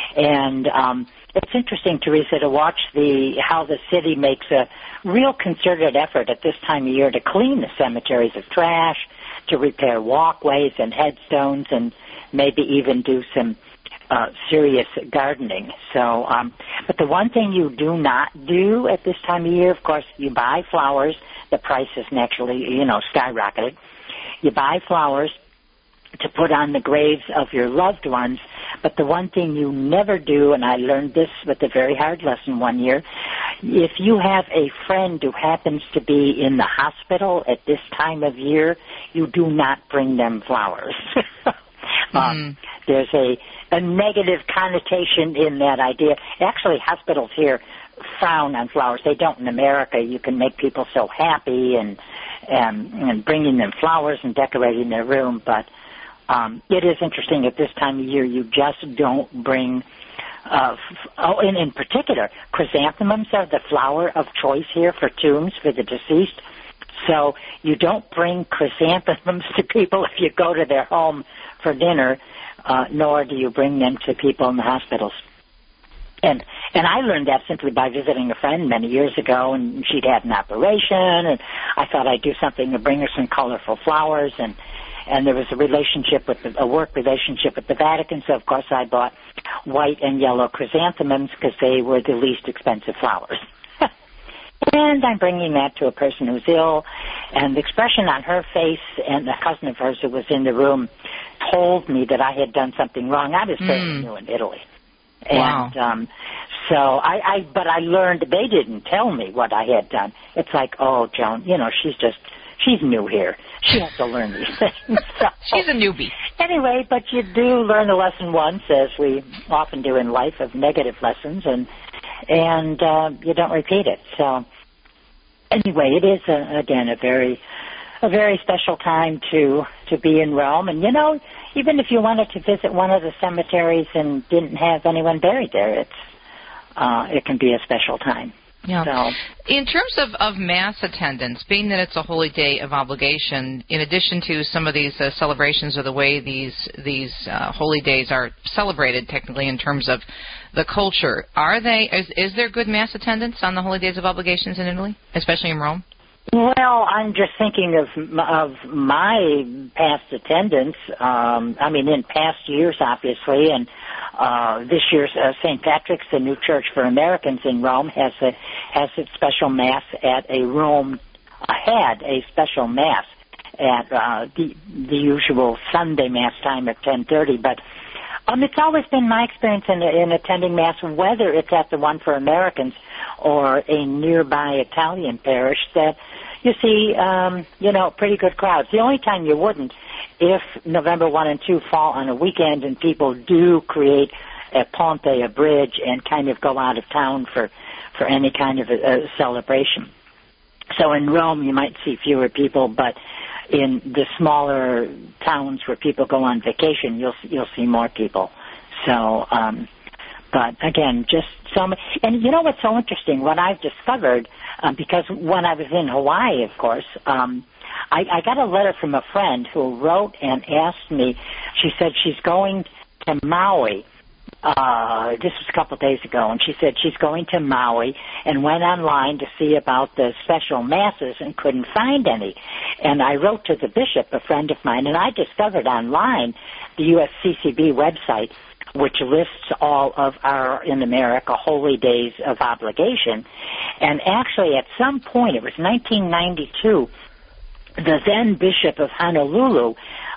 And it's interesting, Teresa, to watch how the city makes a real concerted effort at this time of year to clean the cemeteries of trash, to repair walkways and headstones, and maybe even do some serious gardening. So, but the one thing you do not do at this time of year, of course, you buy flowers. The price is naturally, skyrocketed. You buy flowers to put on the graves of your loved ones, but the one thing you never do, and I learned this with a very hard lesson one year, if you have a friend who happens to be in the hospital at this time of year, you do not bring them flowers. There's a negative connotation in that idea. Actually, hospitals here frown on flowers. They don't in America. You can make people so happy and bringing them flowers and decorating their room, but it is interesting at this time of year you just don't bring and in particular, chrysanthemums are the flower of choice here for tombs for the deceased. So you don't bring chrysanthemums to people if you go to their home for dinner, nor do you bring them to people in the hospitals. And I learned that simply by visiting a friend many years ago, and she'd had an operation, and I thought I'd do something to bring her some colorful flowers, and there was a work relationship with the Vatican, so of course I bought white and yellow chrysanthemums because they were the least expensive flowers. And I'm bringing that to a person who's ill, and the expression on her face, and a cousin of hers who was in the room told me that I had done something wrong. I was very new in Italy. Wow. And but I learned they didn't tell me what I had done. It's like, oh, Joan, she's new here. She has to learn these things. So, she's a newbie. Anyway, but you do learn a lesson once, as we often do in life, of negative lessons, and you don't repeat it. So anyway, it is again a very special time to be in Rome. And even if you wanted to visit one of the cemeteries and didn't have anyone buried there, it can be a special time. Yeah. So, in terms of mass attendance, being that it's a holy day of obligation, in addition to some of these celebrations or the way these holy days are celebrated technically in terms of the culture, is there good mass attendance on the holy days of obligations in Italy, especially in Rome? Well, I'm just thinking of my past attendance. In past years, obviously, and this year's St. Patrick's, the new church for Americans in Rome, has its special mass at had a special mass at the usual Sunday mass time at 10:30. But it's always been my experience in attending mass, whether it's at the one for Americans or a nearby Italian parish, that you see, pretty good crowds. The only time you wouldn't, if November 1 and 2 fall on a weekend and people do create a ponte, a bridge, and kind of go out of town for any kind of a celebration. So in Rome, you might see fewer people, but in the smaller towns where people go on vacation, you'll see more people. So, but again, just so many. And you know what's so interesting? What I've discovered, because when I was in Hawaii, of course, I got a letter from a friend who wrote and asked me. She said she's going to Maui. This was a couple of days ago, and she said she's going to Maui and went online to see about the special masses and couldn't find any. And I wrote to the bishop, a friend of mine, and I discovered online the USCCB website, which lists all of our, in America, holy days of obligation. And actually, at some point, it was 1992, the then Bishop of Honolulu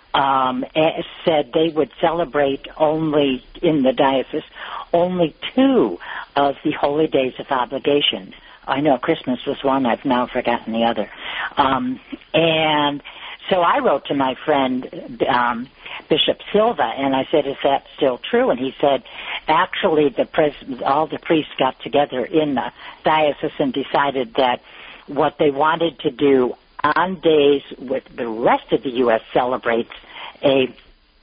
said they would celebrate only, in the diocese, only 2 of the holy days of obligation. I know Christmas was one, I've now forgotten the other. And so I wrote to my friend, Bishop Silva, and I said, is that still true? And he said, actually, all the priests got together in the diocese and decided that what they wanted to do on days with the rest of the U.S. celebrates an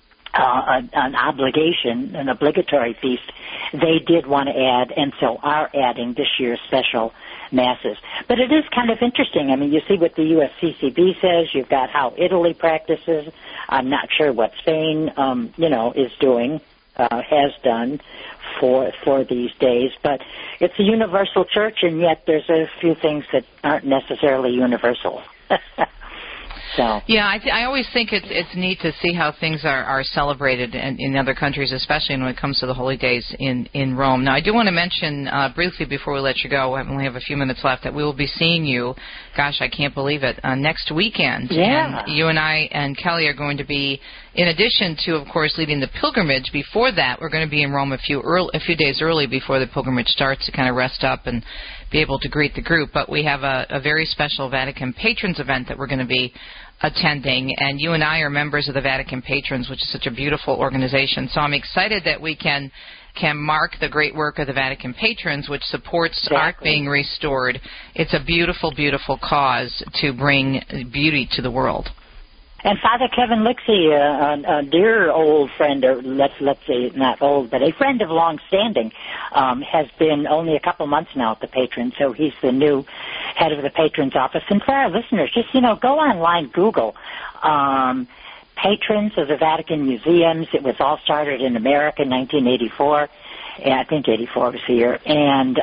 obligation, an obligatory feast, they did want to add, and so are adding this year's special masses. But it is kind of interesting. I mean, you see what the USCCB says. You've got how Italy practices. I'm not sure what Spain, is doing. has done for these days. But it's a universal church, and yet there's a few things that aren't necessarily universal. So. Yeah, I always think it's neat to see how things are celebrated in other countries, especially when it comes to the holy days in Rome. Now, I do want to mention briefly before we let you go, we only have a few minutes left, that we will be seeing you, gosh, I can't believe it, next weekend. Yeah. And you and I and Kelly are going to be, in addition to, of course, leading the pilgrimage, before that, we're going to be in Rome a few days early before the pilgrimage starts to kind of rest up and be able to greet the group. But we have a very special Vatican Patrons event that we're going to be attending, and you and I are members of the Vatican Patrons, which is such a beautiful organization. So I'm excited that we can mark the great work of the Vatican Patrons, which supports art being restored. It's a beautiful, beautiful cause to bring beauty to the world. And Father Kevin Lixie, a dear old friend, or let's say not old, but a friend of long standing, has been only a couple months now at the Patrons, so he's the new head of the Patrons office. And for our listeners, just, go online, Google Patrons of the Vatican Museums. It was all started in America in 1984. And I think 84 was the year. And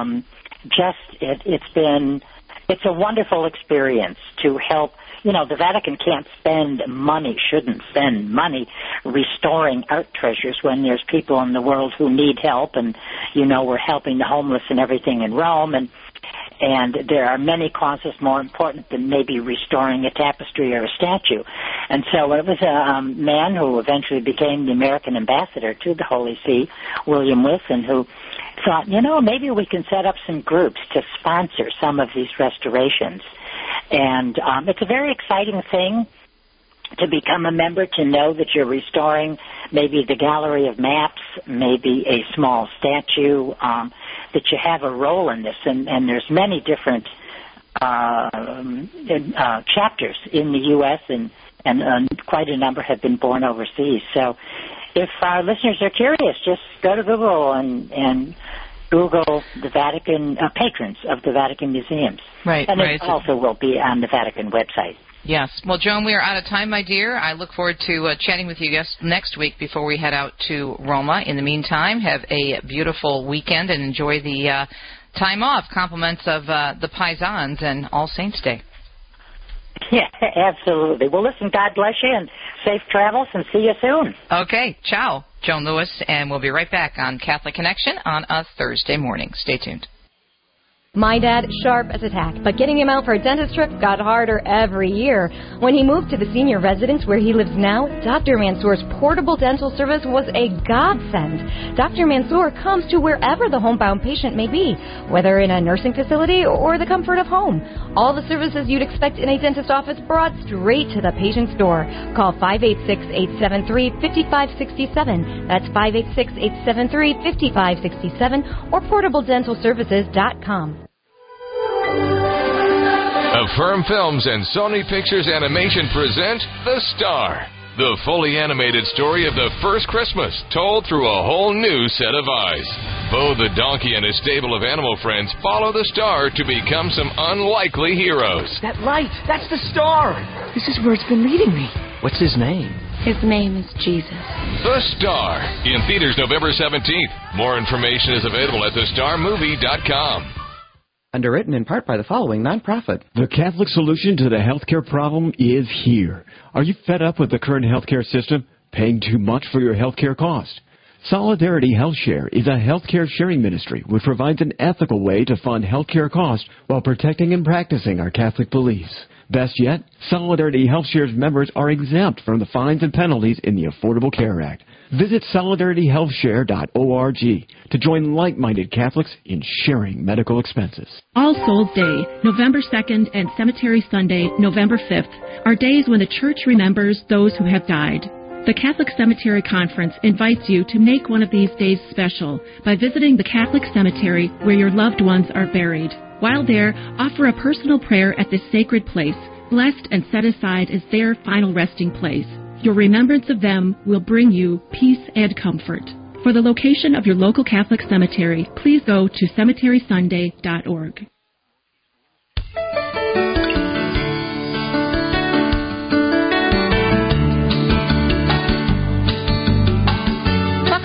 it's a wonderful experience to help. The Vatican can't shouldn't spend money restoring art treasures when there's people in the world who need help, and, we're helping the homeless and everything in Rome, and there are many causes more important than maybe restoring a tapestry or a statue. And so it was a man who eventually became the American ambassador to the Holy See, William Wilson, who thought, maybe we can set up some groups to sponsor some of these restorations. And it's a very exciting thing to become a member, to know that you're restoring maybe the gallery of maps, maybe a small statue, that you have a role in this. And there's many different chapters in the U.S., and quite a number have been born overseas. So if our listeners are curious, just go to Google and Google the Vatican Patrons of the Vatican Museums. Right. And it also will be on the Vatican website. Yes. Well, Joan, we are out of time, my dear. I look forward to chatting with you next week before we head out to Roma. In the meantime, have a beautiful weekend and enjoy the time off. Compliments of the Paisans and All Saints Day. Yeah, absolutely. Well, listen, God bless you, and safe travels, and see you soon. Okay. Ciao. Joan Lewis, and we'll be right back on Catholic Connection on a Thursday morning. Stay tuned. My dad, sharp as a tack, but getting him out for a dentist trip got harder every year. When he moved to the senior residence where he lives now, Dr. Mansour's portable dental service was a godsend. Dr. Mansour comes to wherever the homebound patient may be, whether in a nursing facility or the comfort of home. All the services you'd expect in a dentist office brought straight to the patient's door. Call 586-873-5567. That's 586-873-5567 or portabledentalservices.com. Affirm Films and Sony Pictures Animation present The Star, the fully animated story of the first Christmas, told through a whole new set of eyes. Bo the donkey and his stable of animal friends follow the star to become some unlikely heroes. That light, that's the star. This is where it's been leading me. What's his name? His name is Jesus. The Star, in theaters November 17th. More information is available at thestarmovie.com. Underwritten in part by the following nonprofit. The Catholic solution to the healthcare problem is here. Are you fed up with the current healthcare system? Paying too much for your healthcare cost? Solidarity Health Share is a healthcare sharing ministry which provides an ethical way to fund healthcare costs while protecting and practicing our Catholic beliefs. Best yet, Solidarity Health Share's members are exempt from the fines and penalties in the Affordable Care Act. Visit solidarityhealthshare.org to join like-minded Catholics in sharing medical expenses. All Souls Day, November 2nd, and Cemetery Sunday, November 5th, are days when the Church remembers those who have died. The Catholic Cemetery Conference invites you to make one of these days special by visiting the Catholic cemetery where your loved ones are buried. While there, offer a personal prayer at this sacred place, blessed and set aside as their final resting place. Your remembrance of them will bring you peace and comfort. For the location of your local Catholic cemetery, please go to cemeterysunday.org.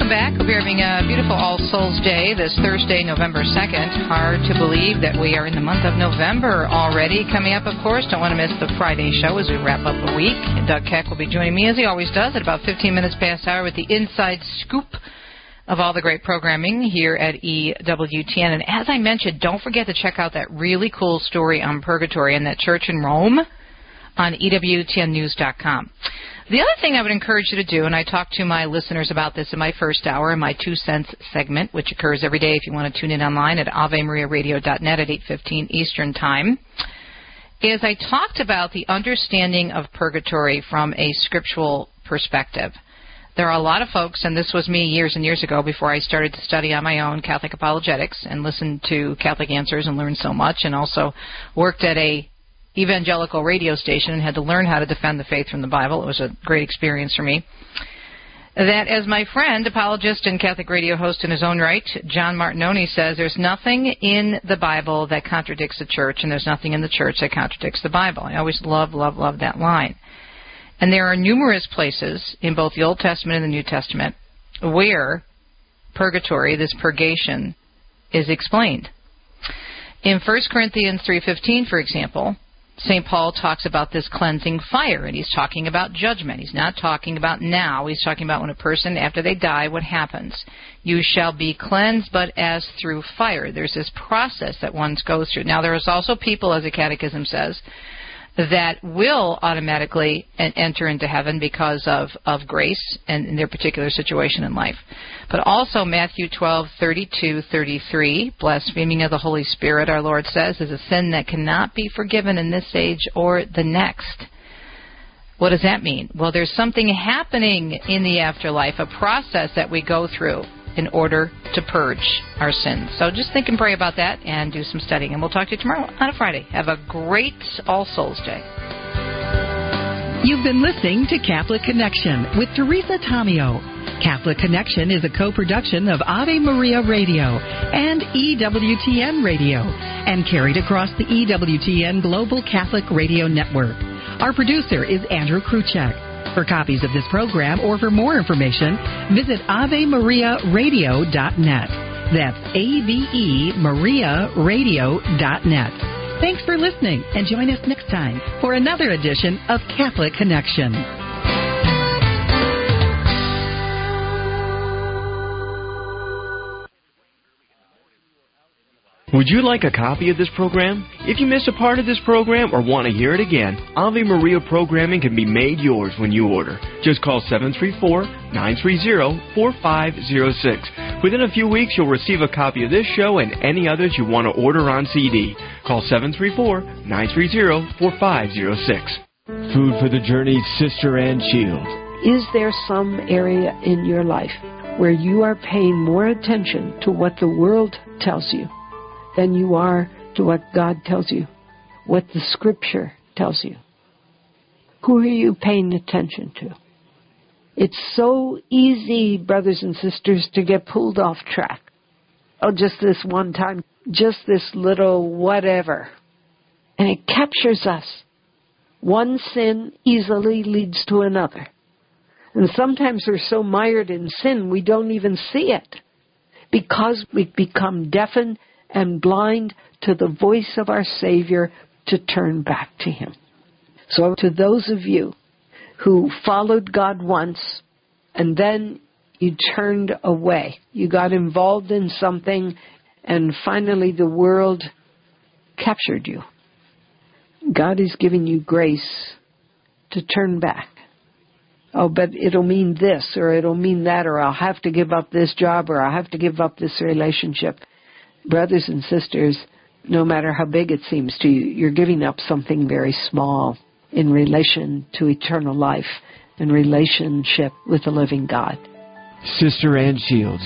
back. Hope you're having a beautiful All Souls Day this Thursday, November 2nd. Hard to believe that we are in the month of November already. Coming up, of course, don't want to miss the Friday show as we wrap up the week. Doug Keck will be joining me, as he always does, at about 15 minutes past hour with the inside scoop of all the great programming here at EWTN. And as I mentioned, don't forget to check out that really cool story on purgatory and that church in Rome on EWTNnews.com. The other thing I would encourage you to do, and I talk to my listeners about this in my first hour, in my 2 cents segment, which occurs every day if you want to tune in online at AveMariaRadio.net at 8:15 Eastern Time, is I talked about the understanding of purgatory from a scriptural perspective. There are a lot of folks, and this was me years and years ago before I started to study on my own Catholic apologetics and listened to Catholic Answers and learned so much, and also worked at a evangelical radio station and had to learn how to defend the faith from the Bible. It was a great experience for me. That, as my friend, apologist and Catholic radio host in his own right, John Martinoni, says, there's nothing in the Bible that contradicts the church, and there's nothing in the church that contradicts the Bible. I always love that line. And there are numerous places in both the Old Testament and the New Testament where purgatory, this purgation, is explained. In 1 Corinthians 3:15, for example, St. Paul talks about this cleansing fire, and he's talking about judgment. He's not talking about now. He's talking about when a person, after they die, what happens. You shall be cleansed, but as through fire. There's this process that one goes through. Now, there is also people, as the Catechism says, that will automatically enter into heaven because of grace and in their particular situation in life. But also Matthew 12:32-33, blaspheming of the Holy Spirit, our Lord says, is a sin that cannot be forgiven in this age or the next. What does that mean? Well, there's something happening in the afterlife, a process that we go through in order to purge our sins. So just think and pray about that and do some studying. And we'll talk to you tomorrow on a Friday. Have a great All Souls Day. You've been listening to Catholic Connection with Teresa Tomeo. Catholic Connection is a co-production of Ave Maria Radio and EWTN Radio and carried across the EWTN Global Catholic Radio Network. Our producer is Andrew Kruchek. For copies of this program or for more information, visit AveMariaRadio.net. That's AVEMariaRadio.net. Thanks for listening, and join us next time for another edition of Catholic Connection. Would you like a copy of this program? If you miss a part of this program or want to hear it again, Ave Maria programming can be made yours when you order. Just call 734-930-4506. Within a few weeks, you'll receive a copy of this show and any others you want to order on CD. Call 734-930-4506. Food for the Journey's Sister Ann Shield. Is there some area in your life where you are paying more attention to what the world tells you than you are to what God tells you, what the Scripture tells you? Who are you paying attention to? It's so easy, brothers and sisters, to get pulled off track. Oh, just this one time, just this little whatever. And it captures us. One sin easily leads to another. And sometimes we're so mired in sin we don't even see it because we've become deafened and blind to the voice of our Savior to turn back to Him. So to those of you who followed God once and then you turned away, you got involved in something and finally the world captured you, God is giving you grace to turn back. Oh, but it'll mean this or it'll mean that, or I'll have to give up this job or I'll have to give up this relationship. Brothers and sisters, no matter how big it seems to you, you're giving up something very small in relation to eternal life and relationship with the living God. Sister Ann Shields,